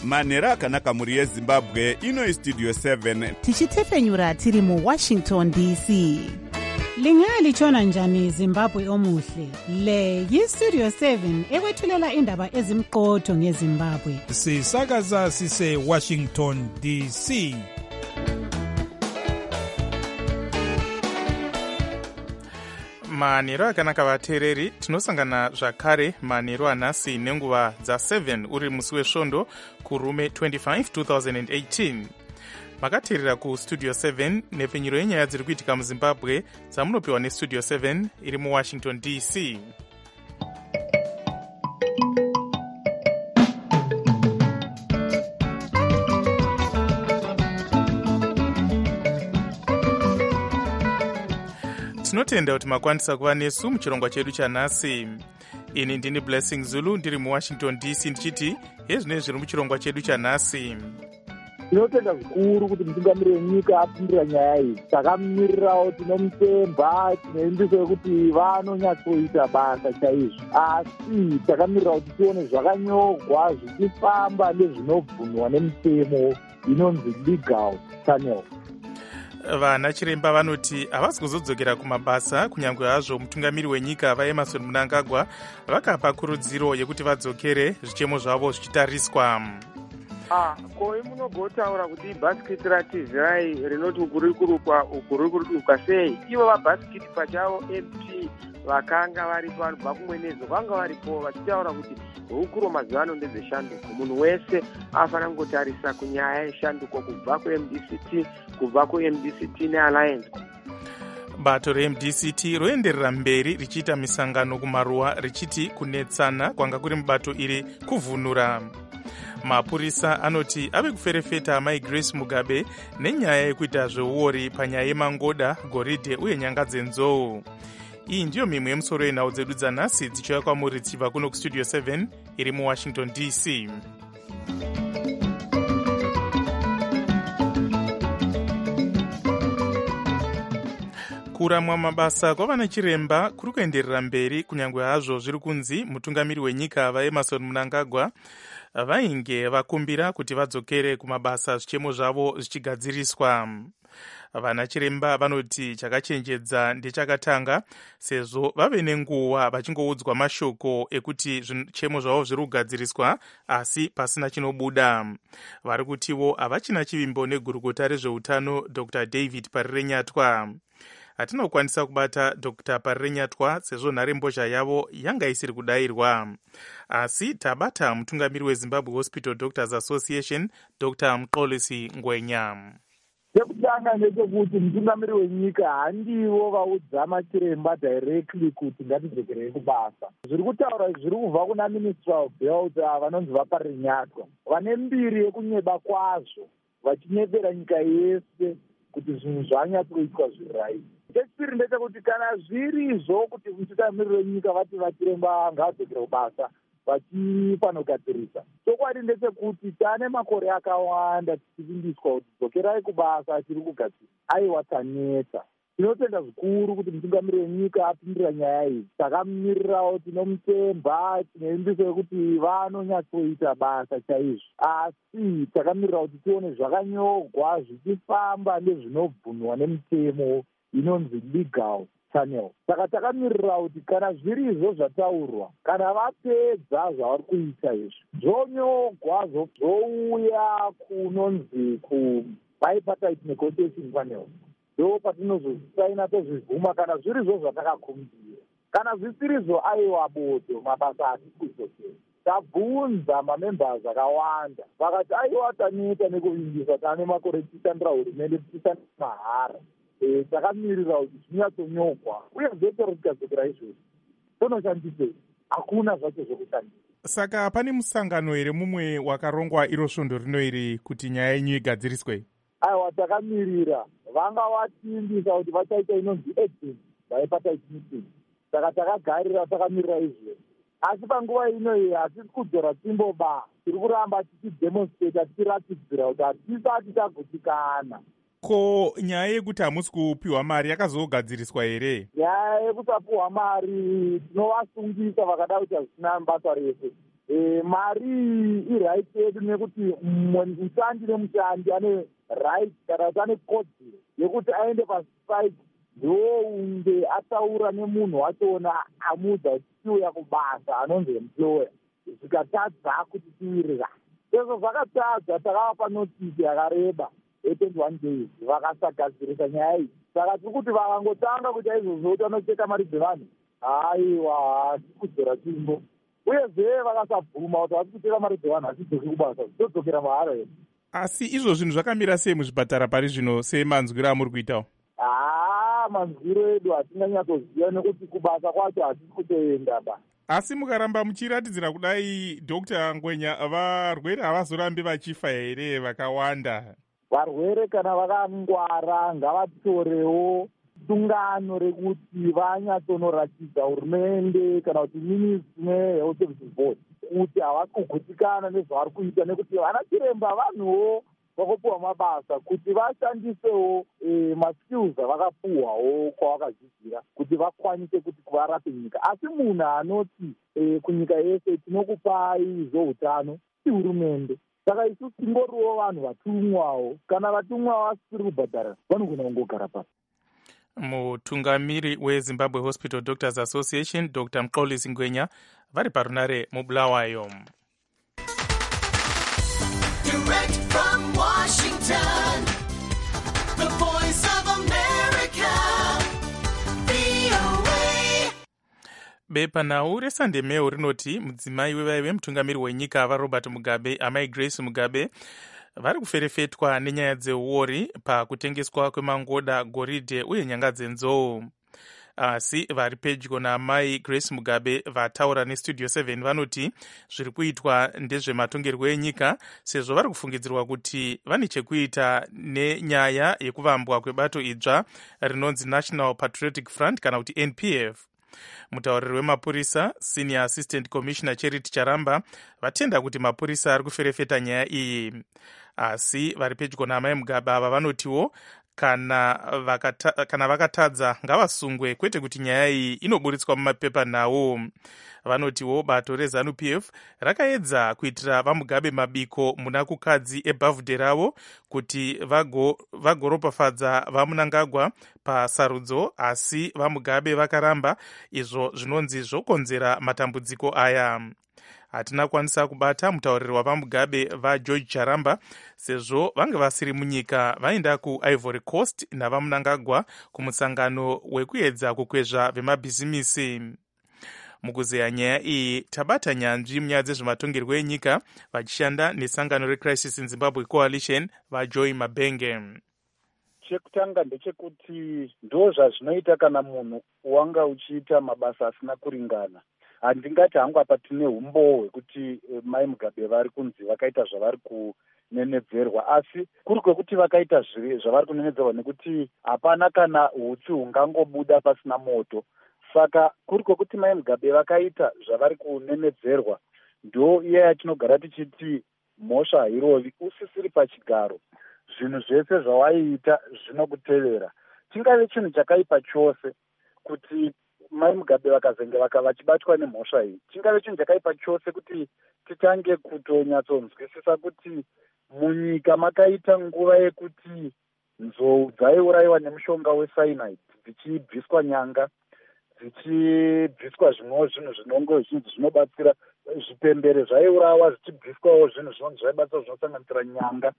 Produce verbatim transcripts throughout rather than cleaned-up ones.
manhero akanaka mhuri yezimbabwe. Ino istudio seven tichitefenyura tiri muwashington D C. Lingalitshona njani Zimbabwe omuhle? Le yistudio seven ekwethulela indaba ezimqotho ngeZimbabwe. Sisakaza sise Washington D C. manhero akanaka vateereri, tinosangana zvakare manhero anhasi nenguva dza seven uri musi wesvondo kurume twenty-five twenty eighteen. Makateerera kustudio seven nepfenyuro yenyaya dziri kuitika muzimbabwe dzamunopiwa nestudio seven iri muwashington D C. Tinotenda kuti makwanisa kuva nesu muchirongwa chedu chanhasi. Ini ndini Blessing Zulu ndiri muwashington D C ndichiti hezvinezvi zviri muchirongwa chedu chanhasi. Tinotenda zvikuru kuti mutungamiri wenyika apindira nyaya iyi. Takamirirawo, tinomutemba, tinoimbisa kuti vanonyatsoita basa chaizvo. Asi takamirira kuti tione zvakanyogwa zvichifamba nezvinobvunwa nemutemo inonzi legal channel. Vana chiremba vanoti havasi kuzodzokera kumabasa kunyange hazvo mutungamiri wenyika vaEmmerson Mnangagwa vakapa kurudziro yekuti vadzokere zvichemo zvavo zvichitariswa. Ah, ko imunogotaura kuti ibhasikiti ratizai rinoti ukurikuruka ukurikuruka sei? Ivo vabhasikiti pachavo M P vakanga varipo vanobva kumwenezo vanga varipo vachitaura kuti hukuru mazuva ano ndezveshanduko. Munhu wese afana kungotarisa kunyaya yeshanduko kubva ku-M D C T kubva ku-M D C T neAlliance. Bato re-M D C T roenderera mberi richiita misangano kumaruwa richiti kunetsana kwanga kuri mubato iri kuvhunura. Mapurisa anoti ave kuferefeta Mai Grace Mugabe nenyaya yekuita zveuori panyaya yemangoda, goridhe uye nyanga dzenzou. Iyi ndiyo mimwe yemusoro yenhau dzedu dzanhasi dzichiuya kwamuri tichibva kuno kustudio seven iri muwashington D C. Kuramwa mabasa kwavana chiremba kuri kuenderera mberi kunyange hazvo zviri kunzi mutungamiri wenyika vaEmmerson Mnangagwa vainge vakumbira kuti vadzokere kumabasa zvichemo zvavo zvichigadziriswa. Vana chiremba vanoti chakachenjedza ndechakatanga sezvo vave nenguva vachingoudzwa mashoko ekuti zvichemo zvavo zviri kugadziriswa asi pasina chinobuda. Vari kutivo havachina chivimbo negurukota rezveutano Dr David Parirenyatwa. Hatina kukwanisa kubata Dr Parirenyatwa sezvo nharembozha yavo yanga isiri kudayirwa. Asi tabata mutungamiri weZimbabwe Hospital Doctors Association Dr Mxolisi Ngwenya. Chekutanga ndechekuti mutungamiri wenyika handivo vaudza machiremba directly kuti ngatidzokerei kubasa. Zviri kutaura zviri kubva kuna Minister of Health vanonzi vaParirenyatwa. Vane mbiri yekunyeba kwazvo vachinyepera nyika yese kuti zvinhu zvanyatsoitwa zviri right. Chechipiri ndechekuti kana zvirizvo kuti mutungamiri wenyika vati vachiremba ngavadzokere kubasa vachifana kugadzirisa, chokwadi ndechekuti tane makore akawanda tichivimbiswa kuti dzokerai kubasa chiri kugadzira. Aiwa tanetsa. Tinotenda zvikuru kuti mutungamiri wenyika apindira nyaya iyi. Takamirirawo, tinomutemba, tinoimbisa kuti vanonyatsoita basa chaizvo. Asi takamirira kuti tione zvakanyogwa zvichifamba nezvinobvunwa nemutemo inonzi legal channel. Saka takamirira kuti kana zvirizvo zvataurwa, kana vapedza zvavari kuita izvi, zvonyogwa zvouya kunonzi ku-bipartite negotiation panel. Ndo patinozozvisaina tozvivhuma kana zvirizvo zvatakakumbira. Kana zvisirizvo aiwa bodo mabasa hatisi kudzokera. Tabvunza mamembers akawanda vakati aiwa taneta nekuvimbisa tane makore tichitandira hurumende tichitandira mahara. E, takamirira kuti zvinyatsonyogwa uye zvete rikadzokera izvozvo tonoshandisei, hakuna zvacho zvokushandisa. Saka pane musangano here mumwe wakarongwa iro svondo rino iri kuti nyaya yenyu igadziriswe? Aiwa, takamirira. Vanga vatimbisa kuti vachaita inonzi agent bipartite meeting. Saka takagarira takamirira izvozvo. Asi panguva ino iyi hatisi kudzora timboba, tiri kuramba tichidemonstrata tichiratidzira kuti hatisati tagutsikana. Ko nyaya yekuti hamusi kupiwa mari yakazogadziriswa here? Nyaya yekusapiwa mari tinovasungisa vakada kuti hazvina basa rese. e, mari iright yedu nekuti mushandi nemushandi ane right kana kuti ane kodzero yekuti aende pasite ndounge ataura nemunhu wachona amuudza kuti tiuya kubasa anonzi employer zvikatadza kuti tiirira sezvo zvakatadza takavapa notisi yakareba ye21 days vakasagadzirisa nyaya iyi saka tiri kuti vakangotanga kuita izvozvo kuti vanocheka mari dzevanhu aiwa hasi kudzora timbo uyezve vakasabvuma kuti vasi kucheka mari dzevanhu hasidzoki kubasa zvizodzokera mahara here. Asi izvo zvinhu zvakamira sei muzvipatara pari zvino semanzwiro amuri kuitawo? haa manzwiro edu hatinganyatsoziva nekuti kubasa kwacho hasisi kutoenda ba. Asi mukaramba muchiratidzira kudai Dr Ngwenya, varwere havazorambi vachifa here vakawanda? Varwere kana vakangwara ngavatorewo sungano rekuti vanyatsonoratidza hurumende kana kuti ministry nehealth services board kuti havasi kugutikana nezvavari kuita nekuti vana chiremba vanhuwo vakopiwa mabasa kuti vashandisewo e, maskills avakapuhwawo kwavakadzidzira kuti vakwanise kuti varape nyika. Asi munhu anoti e, kunyika yese tinokupai zvoutano ihurumende, saka isu tingoriwo vanhu vatumwawo. Kana vatumwa vasiri kubhadhara vanogona kungogara pasi. Mutungamiri weZimbabwe Hospital Doctors Association Dr Mxolisi Ngwenya vari parunare mubulawayo. Direct from Washington, the voice of America, V O A. Bepa nhau reSunday Mail rinoti mudzimai wevaive mutungamiri wenyika ava Robert Mugabe, amai Grace Mugabe, vari kuferefetwa nenyaya dzeuori pakutengeswa kwemangoda, goridhe uye nyanga dzenzou. Asi vari pedyo naamai Grace Mugabe vataura nestudio seven vanoti zviri kuitwa ndezvematongerwo enyika, sezvo vari kufungidzirwa kuti vane chekuita nenyaya yekuvambwa kwebato idzva rinonzi National Patriotic Front kana kuti N P F. Mutauriri wemapurisa Senior Assistant Commissioner Charity Charamba vatenda kuti mapurisa ari kuferefeta nyaya iyi. Asi vari pedyo naamai Mugabe ava vanotiwo kana vakata, kana vakatadza ngavasungwe, kwete kuti nyaya iyi inoburitswa mumapepa nawo. Vanotiwo bato reZanu P F rakaedza kuitira vaMugabe mabiko muna kukadzi ebhavhudhe ravo kuti vagoropafadza vago vaMunangagwa pasarudzo, asi vaMugabe vakaramba, izvo zvinonzi zvokonzera matambudziko aya. Hatina kwanisa kubata mutauriri wavaMugabe vaGeorge Charamba, sezvo vange vasiri munyika vaenda kuIvory Coast navaMunangagwa kumusangano wekuedza kukwezva vemabhizimisi. Mukuzeya nyaya iyi tabata nyanzvi munyaya dzezvematongerwo enyika vachishanda nesangano reCrisis in Zimbabwe Coalition vaJoy Mabenge. Chekutanga ndechekuti ndo zvazvinoita kana munhu wanga uchiita mabasa asina kuringana. Handingati hangu apa tine umbo hwekuti mai Mugabe vari kunzi vakaita zvavari kunenedzerwa, asi kuri kwekuti vakaita zvavari kunenedzerwa nekuti hapana kana hutsi hungangobuda pasina moto. Saka kuri kwekuti mai Mugabe vakaita zvavari kunenedzerwa, ndo iye yatinogara tichiti mhosva hairovi, usisiri pachigaro. Zvinhu zvese zvawaiita zvinokutevera. Chingave chinhu chakaipa chose kuti mai Mugabe vakazenge vaka vachibatwa nemhosva iyi, chingave chinhu chakaipa chose kuti titange kutonyatsonzwisisa kuti munyika makaita nguva yekuti nzou dzaiurayiwa nemushonga wecyanide, dzichibviswa nyanga, dzichibviswa zvimwewo zvinhu zvinongo zvinhu zvinobatsira, zvipembere zvaiurawa zvichibviswawo zvinhu zvinonzi zvaibatsira zvinosanganisira nyanga,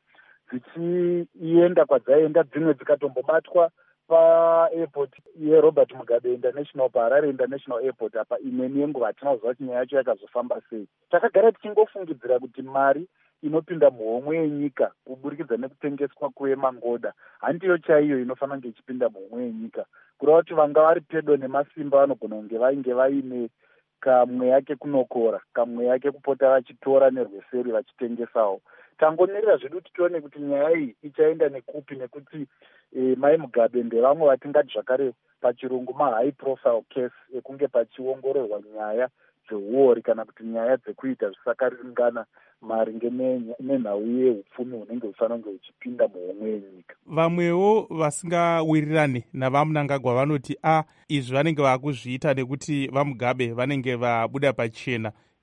dzichienda kwadzaienda, dzimwe dzikatombobatwa paairport yeRobert Mugabe International, paHarare International Airport apa imweni yenguva hatinoziva kuti nyaya yacho yakazofamba sei. Takagara tichingofungidzira kuti mari inopinda muhomwe yenyika kuburikidza nekutengeswa kwemangoda handiyo chaiyo inofanira kunge ichipinda muhomwe yenyika. Kureva kuti vanga vari pedo nemasimba vanogona kunge vainge vaine kamwe yake kunokora, kamwe yake kupota vachitora nerweseri vachitengesawo. Tangomirira zvedu kuti tione kuti nyaya iyi ichaenda nekupi, nekuti e, mai Mugabe ndevamwe vatingati zvakare pachirungu mahigh profile case ekunge pachiongororwa nyaya dzeuori kana kuti nyaya dzekuita zvisakaringana maringe nenhau yeupfumi hunenge hufanira kunge huchipinda muhomwe yenyika. Vamwewo vasingawirirani navaMunangagwa vanoti a izvi vanenge vakuzviita nekuti vaMugabe vanenge vabuda pachena.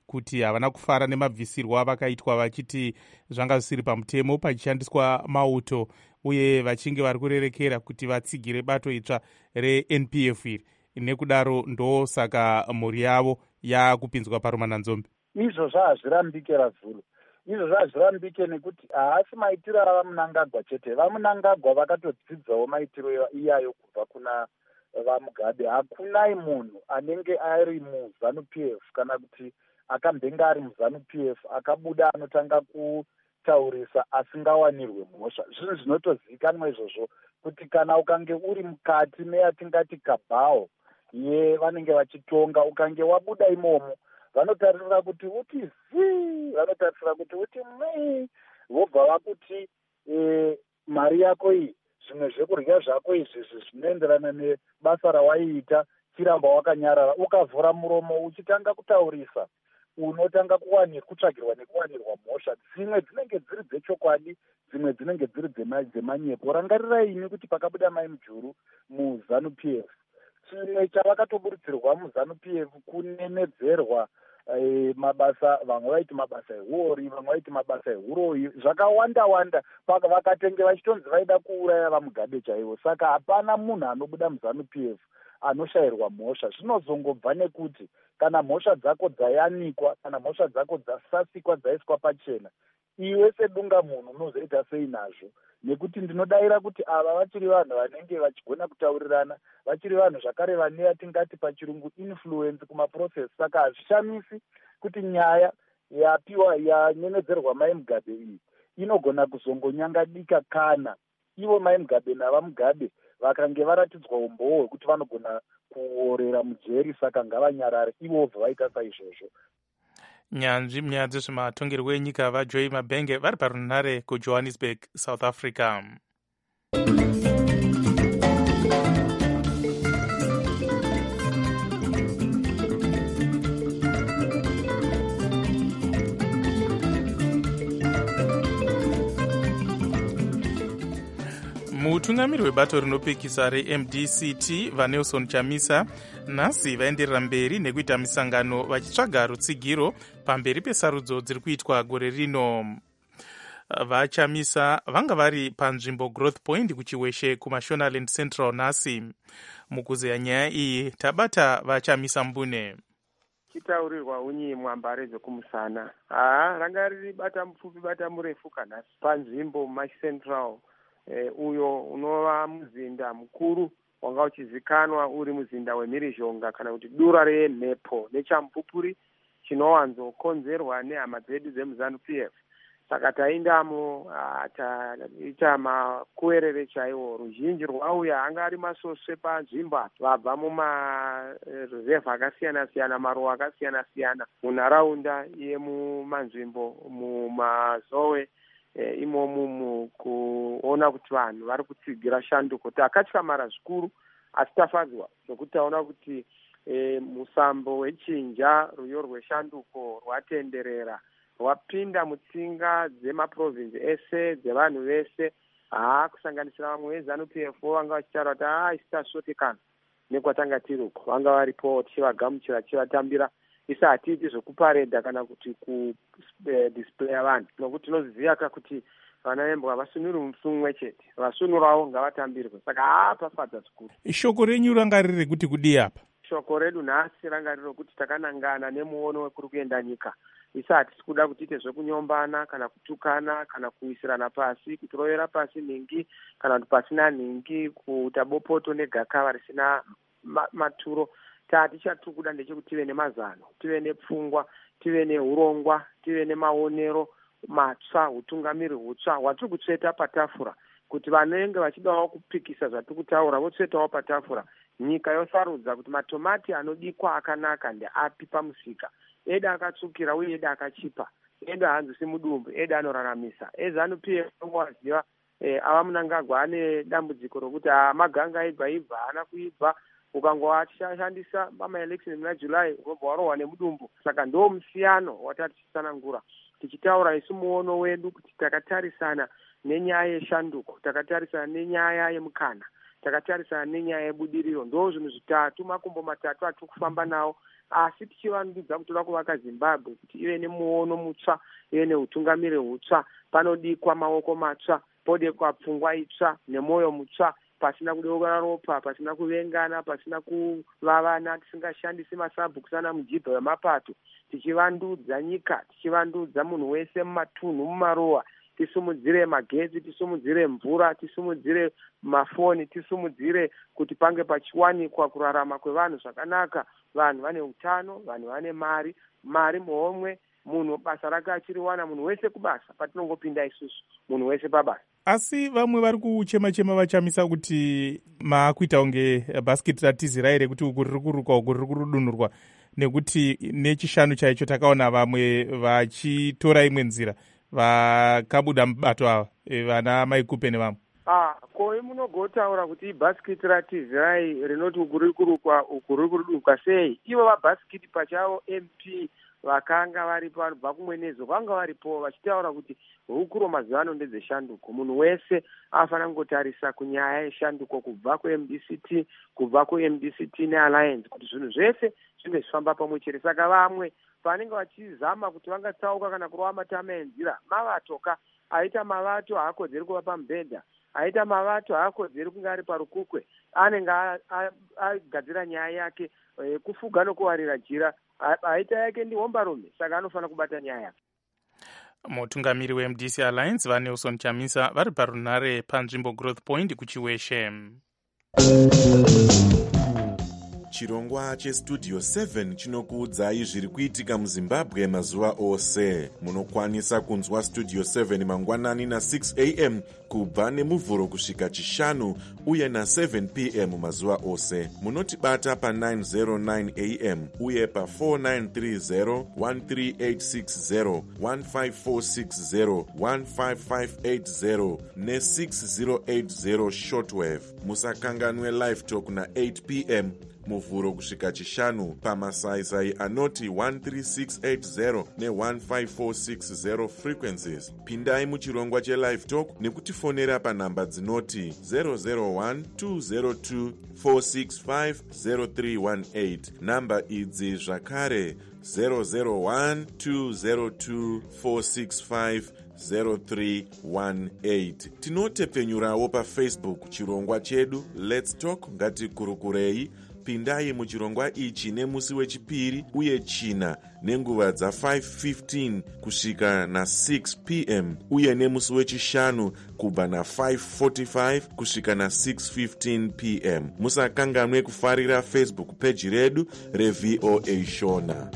kuti havana kufara nemabvisirwo avakaitwa vachiti zvanga zvisiri pamutemo pachishandiswa mauto, uye vachinge vari kurerekera kuti vatsigire bato itsva reN P F iri. Nekudaro ndo saka mhuri yavo yakupinzwa parumananzombe. Izvozvo hazvirambike Razulu. Izvozvo hazvirambike nekuti haasi maitiro avamunangagwa chete. Vamunangagwa vakatodzidzawo maitiro iyayo kubva kuna vaMugabe. Hakunai munhu anenge ari muZANU P F kana kuti akambenga ari muZANU P F akabuda anotanga kutaurisa asingawanirwe mhosva. Zvinhu zvinotozivikanwa izvozvo kuti kana ukange uri mukati meyatingati kabhawo ye vanenge vachitonga, ukange wabuda imomo, vanotarisira kuti uti zii, vanotarisira kuti uti mei, vobva vakuti e, mari yako iyi, zvimwe zvekudya zvako izvi zvinoenderana nebasa rawaiita, chiramba wakanyarara, ukavhura muromo uchitanga kutaurisa, unotanga kuwanirwa kutsvagirwa nekuwanirwa mhosva. Dzimwe dzinenge dziri dzechokwadi, dzimwe dzinenge dziri dzemanyepo. Rangarirai ini kuti pakabuda Mai Mujuru muZANU P F, chimwe chavakatoburutsirwa muZANU P F kunemedzerwa e, mabasa, vamwe vaiti mabasa ehori, vamwe vaiti mabasa ehuroyi, zvakawanda wanda, paka vakatenge vachitonzi vaida kuuraya vaMugabe chaivo. Saka hapana munhu anobuda muZANU P F anoshayirwa mhosva. Zvinozongobva nekuti kana mhosva dzako dzayanikwa, kana mhosva dzako dzasasikwa, dzaiswa pachena, iwe sedunga munhu unozoita sei nazvo? Nekuti ndinodayira kuti ava vachiri vanhu vanenge vachigona kutaurirana, vachiri vanhu zvakare vane yatingati pachirungu influence kumaprocess. Saka hazvishamisi kuti nyaya yapiwa yanyenedzerwa Mai Mugabe iyi inogona kuzongonyangadika kana ivo Mai Mugabe navaMugabe vakange varatidzwa umboo hwekuti vanogona kuorera mujeri. Saka ngavanyarare ivo bva vaita saizvozvo. Nyanzvi munyaya dzezvematongerwo enyika vaJoy Mabhenge vari parunhare kuJohannesburg, South Africa. Mutungamiri webato rinopikisa reM D C T vaNelson Chamisa nhasi vaenderera mberi nekuita misangano vachitsvaga rutsigiro pamberi pesarudzo dziri kuitwa gore rino. VaChamisa vanga vari panzvimbo Growth Point kuchiweshe kuMashonaland Central nhasi. Mukuzeya nyaya iyi tabata VaChamisa Mbune. Chitaurirwa unyi mwambare dzokumusana. Ah, ranga riri bata mupfupi bata murefu kanhasi panzvimbo Mash Central. E, uyo unova muzinda mukuru wanga uchizikanwa uri muzinda weMhirizhonga kana kuti dura remhepo nechamupupuri chinowanzokonzerwa nehama dzedu dzemuZANU P F. Saka taindamo taita makuwerere chaiwo. Ruzhinji rwauya anga ari masosve panzvimbo vabva mumarevha akasiyana siyana, maruwa akasiyana siyana munharaunda yemumanzvimbo mumazowe E, imomu mukuona kuti vanhu vari kutsigira shanduko. Takatyamara zvikuru asi tafadzwa nokuti taona kuti e, musambo wechinja ruyo rweshanduko rwatenderera rwapinda mutsinga dzemaprovinsi ese dzevanhu vese, haa kusanganisira vamwe veZANU P F vanga vachitaura kuti haa isi tasvotekana nekwatanga tiri uko. Vanga varipo tichivagamuchira tichivatambira, isa hatiiti zvokuparedha kana kuti kudisplaya vanhu, nokuti tinoziviya kuti vana vembwa havasunuri musumwe chete, vasunurawo ngavatambirwe. Saka haa pafadza zvikuru. Shoko renyu ranga riri kuti kudii apa? Shoko redu nhasi ranga riri kuti takanangana nemuono wekuri kuenda nyika. Isa hatisi kuda kutiite zvekunyombana kana kutukana kana kuisirana pasi, kutorovera pasi nhingi kana kuti pasina nhingi, kuita bopoto negakava risina ma, maturo. Tati chatikuda ndechekuti tive nemazano, tive nepfungwa, tive neurongwa, tive nemaonero matsva, utungamiri hutsva hwatiri kutsveta patafura, kuti vanenge vachidawo kupikisa zvatiri kutaura votsvetawo patafura. Nyika yosarudza kuti matomati anodikwa akanaka ndeapi pamusika, eda akatsvukira uye eda akachipa, eda hanzisi mudumbu, eda anoraramisa. eZANU P F waziva e, ava Munangagwa ane dambudziko rokuti maganga aibva ibva haana kuibva, ukangowashandisa pamaelection muna July unobva warohwa nemudumbu. Saka ndo musiyano watatichisanangura tichitaura isu muono wedu kuti takatarisana nenyaya yeshanduko, takatarisana nenyaya yemukana, takatarisana nenyaya yebudiriro. Ndo zvinhu zvitatu, makumbo matatu atiri kufamba nawo asi tichivandudza kuti toda kuvaka zimbabwe kuti ive nemuono mutsva, ive neutungamiri hutsva. Panodikwa maoko matsva, podekwa pfungwa itsva nemwoyo mutsva, pasina kudeura ropa, pasina kuvengana, pasina kuvavana, tisingashandisi masabhuku ana mujibha wemapato, tichivandudza nyika, tichivandudza munhu wese mumatunhu, mumaruwa, tisumudzire magetsi, tisumudzire mvura, tisumudzire mafoni, tisumudzire kuti pange pachiwanikwa kurarama kwevanhu zvakanaka, vanhu vane utano, vanhu vane mari, mari muhomwe, munhu basa rake achiriwana, munhu wese kubasa, patinongopinda isusu, munhu wese pabasa. Asi vamwe vari kuchema-chema vachamisa kuti maakuita unge bhasikiti ratizira here kuti uku riri kuruka uku riri kurudunurwa, nekuti nechishanu chaicho takaona vamwe vachitora imwe nzira vakabuda mubato ava vana maikupe nevamwe. Ah, ko munogotaura kuti ibhasikiti ratizirai rinoti uku riri kurukwa uku riri kurudunurwa sei? Ivo vabhasikiti pachavo M P vakanga varipo vanobva kumwenezo vanga varipo vachitaura kuti hukuro mazuva ano ndedzeshanduko. Munhu wese afana kungotarisa kunyaya yeshanduko kubva ku-M D C T, kubva ku-M D C T ne-Alliance kuti zvinhu zvese zvinge zvifamba pamwe chete. Saka vamwe vanenge vachizama kuti vangatsauka kana kurova matama enzira, mavatoka aita mavato haakodzeri kuva pamubhedha, aita mavato haakodzeri kunge ari parukukwe, anenge agadzira nyaya yake kufuga nokuwarira jira, aita yake ndihombarume, saka anofana kubata nyaya yake. Mutungamiri we-M D C Alliance vaNelson Chamisa vari parunhare panzvimbo Growth Point kuchiweshe. Chirongwa chestudio seven chinokuudzai zviri kuitika muZimbabwe mazuva ose. Munokwanisa kunzwa studio seven mangwanani na six a m kubva nemuvhuro kusvika chishanu uye na seven p m mazuva ose. Munotibata pa nine oh nine a m uye pa four nine three zero, one three eight six zero, one five four six zero, one five five eight zero ne six zero eight zero shortwave. Musakanganwe live talk na eight p m muvhuro kusvika chishanu pamasaisai anoti one three six eight zero ne one five four six zero frequencies. Pindai muchirongwa chelive talk nekutifonera panhamba dzinoti zero zero one two zero two four six five zero three one eight. Namba idzi zvakare zero zero one two zero two four six five zero three one eight. Tinotepfenyurawo pafacebook chirongwa chedu Let's Talk ngatikurukurei. Pindai muchirongwa ichi nemusi wechipiri uye china nenguva dza five fifteen kusvika na six p m uye nemusi wechishanu kubva na five forty-five kusvika na six fifteen p m. Musakanganwe kufarira Facebook page redu reV O A Shona.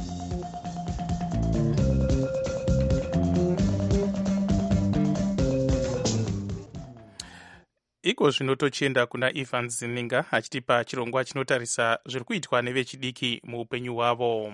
Iko zvinotochenda kuna Ivan Zininga achitipa chirongwa chinotarisa zviri kuitwa nevechidiki muupenyu hwavo.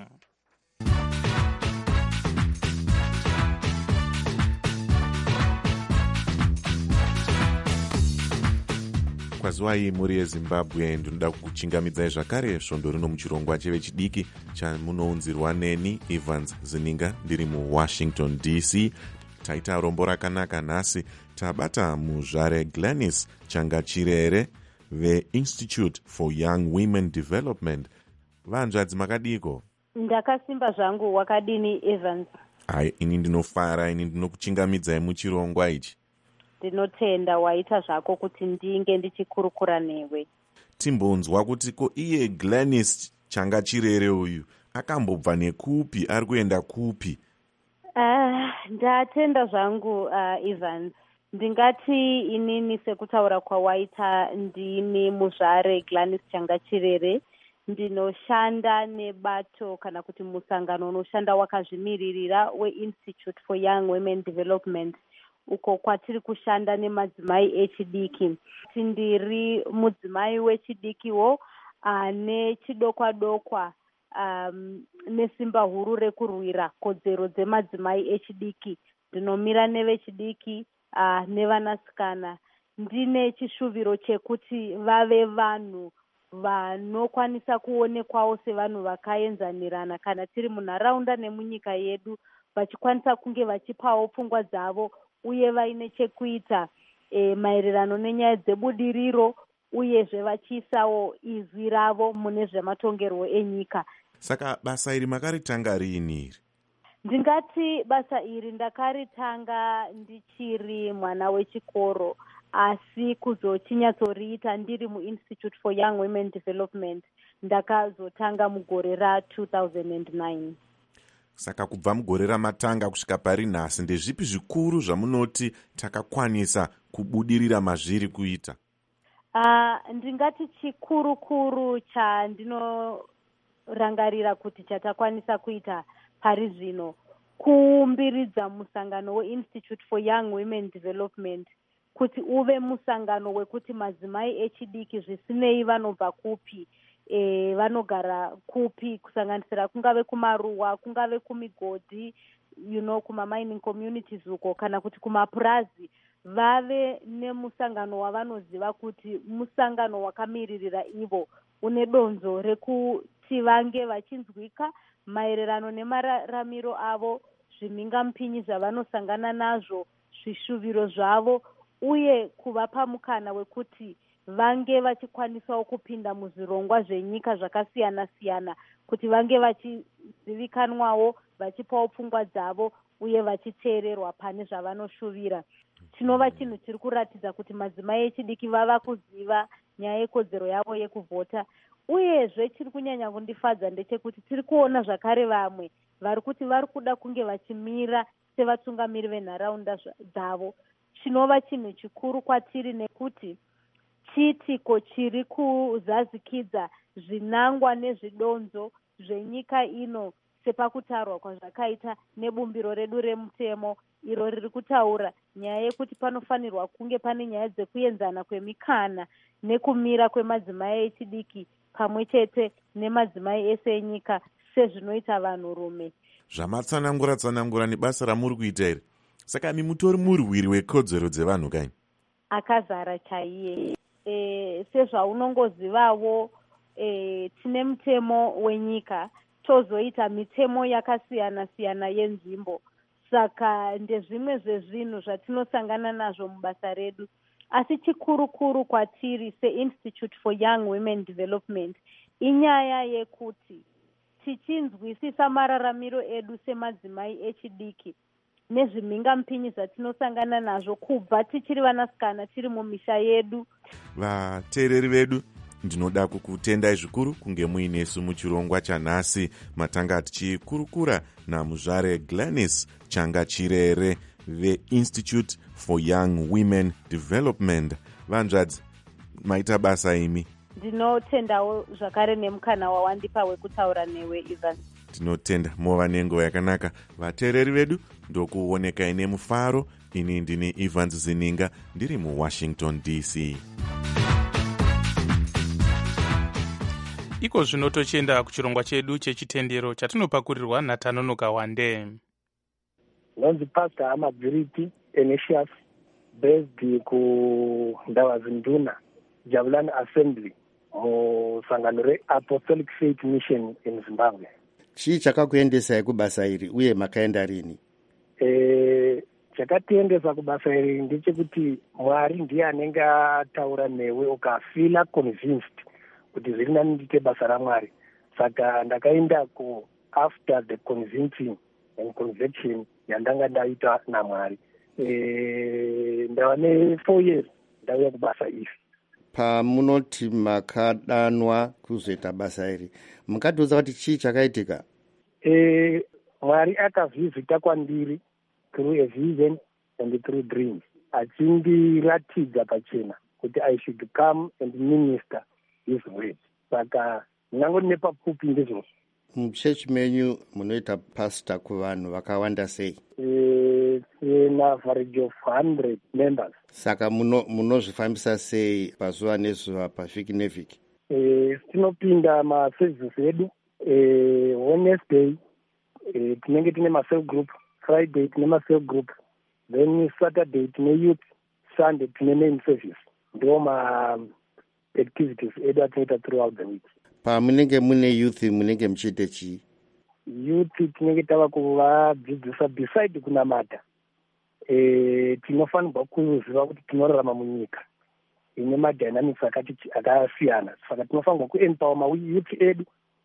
Kwazwai muri yeZimbabwe, ndinoda kuchingamidzai zvakare svondo rino muchirongwa chevechidiki chamunounzirwa neni Evans Zininga ndiri muWashington D C. Taita rombo rakanaka nhasi tabata muzvare Gladys Changachirere veInstitute for Young Women Development. Vanzvadzi makadiko? Ndakasimba zvangu, wakadini Evans? Hai, ini ndinofara, ini ndinokuchingamidzai muchirongwa ichi. Ndinotenda waita zvako kuti ndinge ndichikurukura newe. Timbonzwa kuti ko iye Gladys Changachirere uyu akambobva nekupi, ari kuenda kupi? Uh, ndatenda zvangu uh, Evans. Ndingati inini sekutaura kwawaita ndini muzvare Gladys Changachirere. Ndinoshanda nebato kana kuti musangano unoshanda wakazvimiririra weInstitute for Young Women Development. Uko kwatiri kushanda nemadzimai echidiki. Tindiri mudzimai wechidikiwo ane chidokwa dokwa um, nesimba huru rekurwira kodzero dzemadzimai echidiki. Ndinomira nevechidiki uh, nevanasikana. Ndine chishuviro chekuti vave vanhu vanokwanisa kuonekwawo sevanhu vakaenzanirana kana tiri munharaunda nemunyika yedu, vachikwanisa kunge vachipawo pfungwa dzavo uye vaine chekuita e, maererano nenyaya dzebudiriro uyezve vachiisawo izwi ravo mune zvematongerwo enyika. Saka basa iri makaritanga riini iri? Ndingati basa iri ndakaritanga ndichiri mwana wechikoro, asi kuzochinyatsoриita ndiri muInstitute for Young Women Development ndakazotanga mugore ra-two thousand nine. Saka kubva mugore ramatanga kusvika pari nhasi ndezvipi zvikuru zvamunoti takakwanisa kubudirira mazviri kuita? Uh, ndingati chikuru kuru chandinorangarira kuti chatakwanisa kuita pari zvino kuumbiridza musangano weInstitute for Young Women Development kuti uve musangano wekuti madzimai echidiki zvisinei vanobva kupi, e, vanogara kupi, kusanganisira kungave kumaruwa, kungave kumigodhi, you know, kumamining communities uko kana kuti kumapurazi, vave nemusangano wavanoziva kuti musangano wakamiririra ivo une donzo rekuti vange vachinzwika maererano nemararamiro avo, zvimhingamupinyi zvavanosangana nazvo, zvishuviro zvavo, uye kuvapa mukana wekuti vange vachikwanisawo kupinda muzvirongwa zvenyika zvakasiyana-siyana, kuti vange vachizivikanwawo, vachipawo pfungwa dzavo, uye vachiteererwa pane zvavanoshuvira. Chinova chinhu chiri kuratidza kuti madzimai echidiki vava kuziva nyaya yekodzero yavo yekuvhota. Uyezve chiri kunyanya kundifadza ndechekuti tiri kuona zvakare vamwe vari kuti vari kuda kunge vachimira sevatungamiri venharaunda dzavo. Chinova chinhu chikuru kwatiri nekuti chiitiko chiri kuzazikidza zvinangwa nezvidonzo zvenyika ino sepakutarwa kwazvakaita nebumbiro redu remutemo iro riri kutaura nyaya yekuti panofanirwa kunge pane nyaya dzekuenzana kwemikana nekumira kwemadzimai echidiki pamwe chete nemadzimai ese enyika sezvinoita vanhurume. Zvamatsanangura tsanangura nebasa ramuri kuita iri, saka imi mutori murwiri wekodzero dzevanhu kai? Akazara chaiye. E, sezvaunongozivawo, e, tine mutemo wenyika, tozoita mitemo yakasiyana-siyana yenzvimbo. Saka ndezvimwe zvezvinhu zvatinosangana nazvo mubasa redu. Asi chikuru-kuru kwatiri seInstitute for Young Women Development inyaya yekuti tichinzwisisa mararamiro edu semadzimai echidiki nezvimhingamupinyi zvatinosangana nazvo kubva tichiri vanasikana tiri mumisha yedu. Vateereri vedu, ndinoda kukutendai zvikuru kunge muinesu muchirongwa chanhasi. Matanga tichikurukura namuzvare Gladys Changa Chirere veInstitute for Young Women Development. Vanzvadzi, maita basa imi. Ndinotendawo zvakare nemukana wawandipa wekutaura newe Ivan. Tinotenda mova nenguva yakanaka. Vateereri vedu, ndokuonekai nemufaro. Ini ndini Evans Zininga ndiri muWashington D C. Iko zvino tochienda kuchirongwa chedu chechitendero chatinopakurirwa naTanonoka Wande. Ndonzi Pastor Amabviriti Enesius based kuNdawazinduna Jabulani Assembly musangano reApostolic Faith Mission in Zimbabwe. Chii chakakuendesai kubasa iri uye makaenda rini? Eh, chakatiendesa kubasa iri ndechekuti Mwari ndiye anenge ataura newe ukafila convinced kuti zviri nani ndiite basa raMwari. Saka ndakaenda ku after the convincing and conviction yandanga ndaita naMwari. Eh, ndava ne four years ndauya kubasa iri. Pamunoti makadanwa kuzoita basa iri, mukatiudza kuti chii chakaitika? Eh, Mwari akavhizita kwandiri through a vision and through dreams. Achindiratidza pachena kuti I should come and minister his word. Saka nangoni nepapupi ndizvo. Muchechi menyu munoita pastor kuvanhu vakawanda sei? Eh, na average of one hundred members. Saka munozvifambisa sei pazuva nezuva, pavhiki nevhiki? Eh, tinopinda maservices edu. Eh, Wednesday eh, tinenge tine ma-cell group, Friday tine ma-cell group, then Saturday tine youth, Sunday tine main service. Ndio ma activities edu atinoita throughout the week. Pamunenge mune youth munenge muchiite chii? Youth tinenge tava kuvadzidzisa beside kunamata. Eh, tinofanirwa kuziva kuti tinorarama munyika ine madynamics akati akasiyana. Saka tinofanirwa kuempower ma youth edu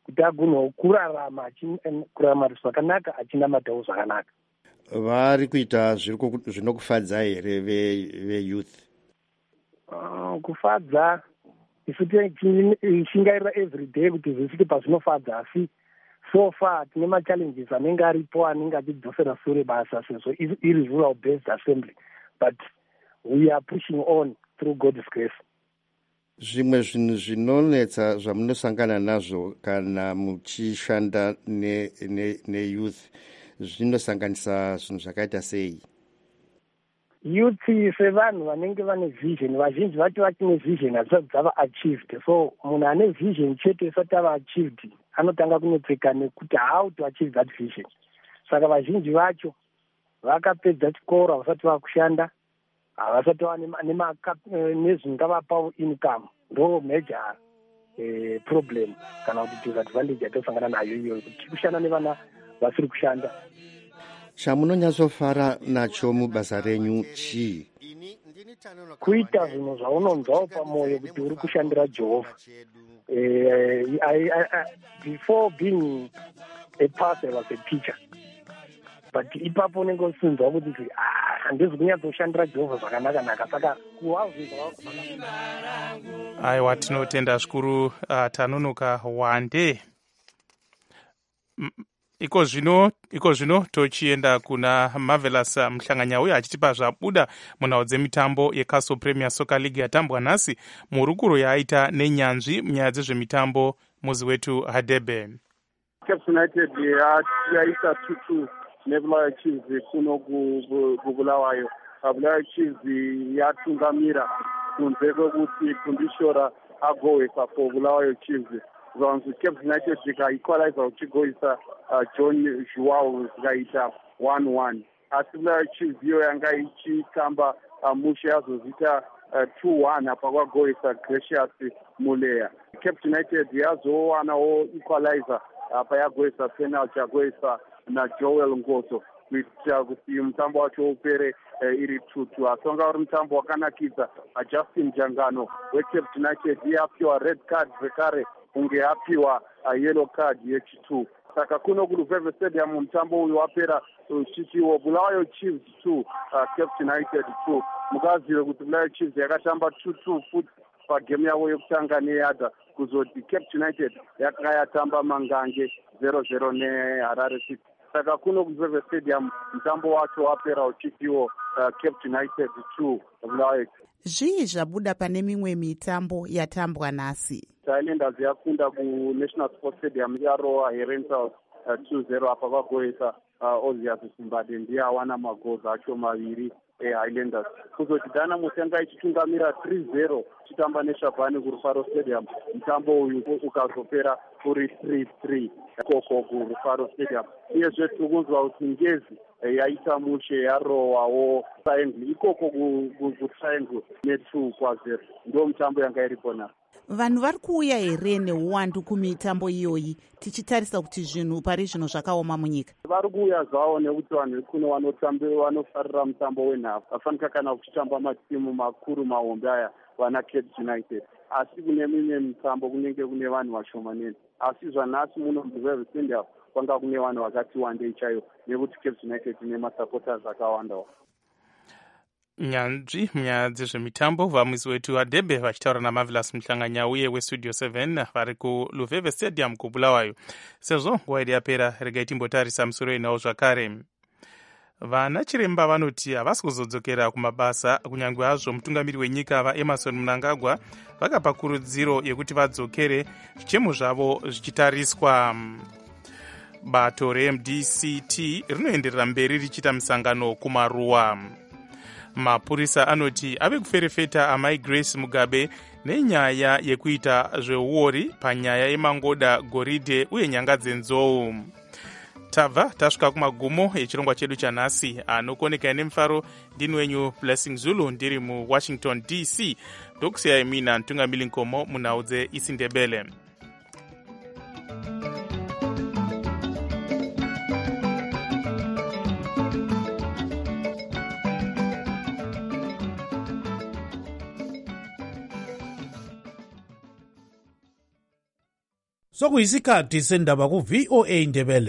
kuti agonawo kurarama achi- kurarama zvakanaka achinamatawo zvakanaka. vari kuita zviri zvinokufadza here veyouth? Uh, kufadza isu tichingairira everyday kuti zvisvike pazvinofadza, asi so far tine machallenges anenge aripo anenge achidzosera sure basa sezvo iri rural based assembly, but we are pushing on through God's grace. Zvimwe zvinhu zvinonetsa zvamunosangana nazvo kana muchishanda neyouth zvinosanganisa zvinhu zvakaita sei? Youth sevanhu vanenge vane vision, vazhinji vacho vachine vision hazvisati dzava achieved, so munhu ane vision chete isati ava achieved anotanga kunetseka nekuti how to achieve that vision. Saka vazhinji vacho vakapedza chikoro havasati vakushanda, havasati vava nezvingavapawo income, ndo major eh, problem kana kuti disadvantage yatosangana nayo iyoyo, kuti kushanda nevana vasiri kushanda. Chamunonyatsofara nacho mubasa renyu chii? Kuita zvinhu zvaunonzwawo pamwoyo kuti uri kushandira Jehovha. Eh, I, I, I, before being a pastor, I was a teacher. But ipapo unenge usinzwa kuti handizi kunyatsoshandira Jehovha zvakanaka-naka, saka kuwazvinzwa. Aiwa, tinotenda zvikuru uh, Tanonoka Wande. M iko zvino iko zvino tochienda kuna Marvelous Mhlanganya uye achitipa zvabuda munhau dzemitambo yeCastle Premier Soccer League yatambwa nhasi murukuro yaaita nenyanzvi munyaya dzezvemitambo muzi wetu Hadebe. Cape United yaita tutu nebulawayo Chiefs kuno kubulawayo. Bulawayo Chiefs yatungamira kunze kwekuti kundishora agowesa for Bulawayo Chiefs. Zvanzi Cape United ika-equalizer uchigoisa uh, John Joao zikaita one one. Asi Bulawayo Chiefs iyo yanga ichitamba uh, mushe yazozita uh, two one apa kwagoisa Gracious Muleya. Cape United yazowanawo equalizer apa yagoisa penalty yagoisa na Joel Ngoto kuitira kuti mutambo wacho upere uh, iri tutu. Asi wanga uri mutambo wakanakidza uh, Justin Jangano weCape United yapiwa red card zvekare unge apiwa uh, yellow card yechitu. Saka kuno kuLuveve Stadium mutambo uyu wapera uchitiwo Bulawayo Chiefs two uh, Cape United two. Mukazive kuti Bulawayo Chiefs yakatamba two two futi pagame yavo yekutanga neyadha, kuzoti Cape United yakanga yatamba mangange zero zero neHarare City. Saka kuno kuLuveve Stadium mutambo wacho wapera uchitiwo uh, Cape United two Bulawayo. Zvii zvabuda pane mimwe mitambo yatambwa nhasi? Islanders yakunda kuNational Sports Stadium yarowa Herentals uh, two zero apa vagoesa uh, Ozias Simbade ndiye awana magozi acho maviri eHighlanders. Kuzoti Dynamos yanga ichitungamira three zero chitamba neShabani kuRufaro Stadium, mutambo uyu ukazopera uri three three koko kuRufaro Stadium. Uyezve tirikunzwa kuti Ngezi yaita mushe yarowawo Triangle ikoko kuTriangle ne-two kwa zero. Ndo mutambo yanga iripo na. Vanhu vari kuuya here neuwandu kumitambo iyoyi tichitarisa kuti zvinhu pari zvino zvakaoma munyika? Vari kuuya zvavo nekuti vanhu kuno vanofarira mutambo wenhabvu vafanika kana kuchitamba matimu makuru mahombe aya vana Cape United. Asi kune mimwe mitambo kunenge kune vanhu vashomanene. Asi zvanhasi muno muLuveve Stadium kwanga kune vanhu vakati wandei chaivo nekuti Cape United ine masupporters akawandawo. Nyanzvi munyaya dzezvemitambo vamuzi wetu Hadebe vachitaura naMarvelous Mhlanganya uye weStudio seven vari kuLuveve Stadium kuBulawayo. Sezvo nguva yedu yapera, regai timbotarisa musoro inawo zvakare. Vana chiremba vanoti havasi kuzodzokera kumabasa kunyange hazvo mutungamiri wenyika vaEmmerson Mnangagwa vakapa kurudziro yekuti vadzokere zvichemo zvavo zvichitariswa. Bato reM D C T rinoenderera mberi richiita misangano kumaruwa. Mapurisa anoti ave kuferefeta amai Grace Mugabe nenyaya yekuita zveuori panyaya yemangoda, goridhe uye nyanga dzenzou. Tabva tasvika kumagumo echirongwa chedu chanhasi. Anokoneka nemufaro ndini wenyu Blessing Zulu ndiri muWashington D C. Ndokusiyai mina Ntungamili Nkomo munhau dzeIsindebele. sokuyisikhathi sendaba ku-V O A Ndebele.